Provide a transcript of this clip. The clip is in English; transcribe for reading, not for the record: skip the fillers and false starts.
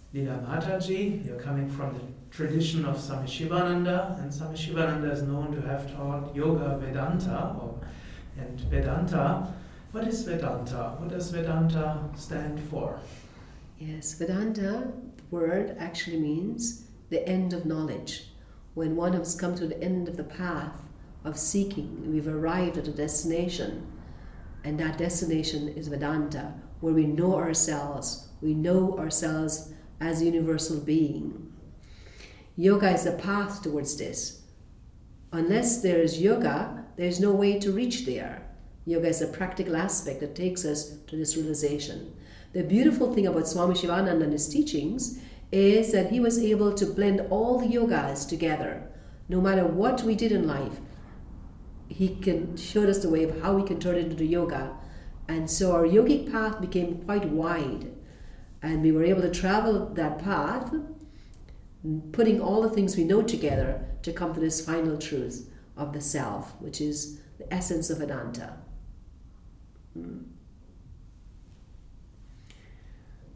Lila Mataji, you're coming from the tradition of Swami Shivananda, and Swami Shivananda is known to have taught Yoga Vedanta, and Vedanta. What is Vedanta? What does Vedanta stand for? Yes, Vedanta, the word actually means the end of knowledge. When one has come to the end of the path of seeking, we've arrived at a destination, and that destination is Vedanta, where we know ourselves as a universal being. Yoga is the path towards this. Unless there is yoga, there's no way to reach there. Yoga is a practical aspect that takes us to this realization. The beautiful thing about Swami Shivananda and his teachings is that he was able to blend all the yogas together. No matter what we did in life, he showed us the way of how we can turn it into yoga. And so our yogic path became quite wide. And we were able to travel that path, putting all the things we know together to come to this final truth of the self, which is the essence of Vedanta.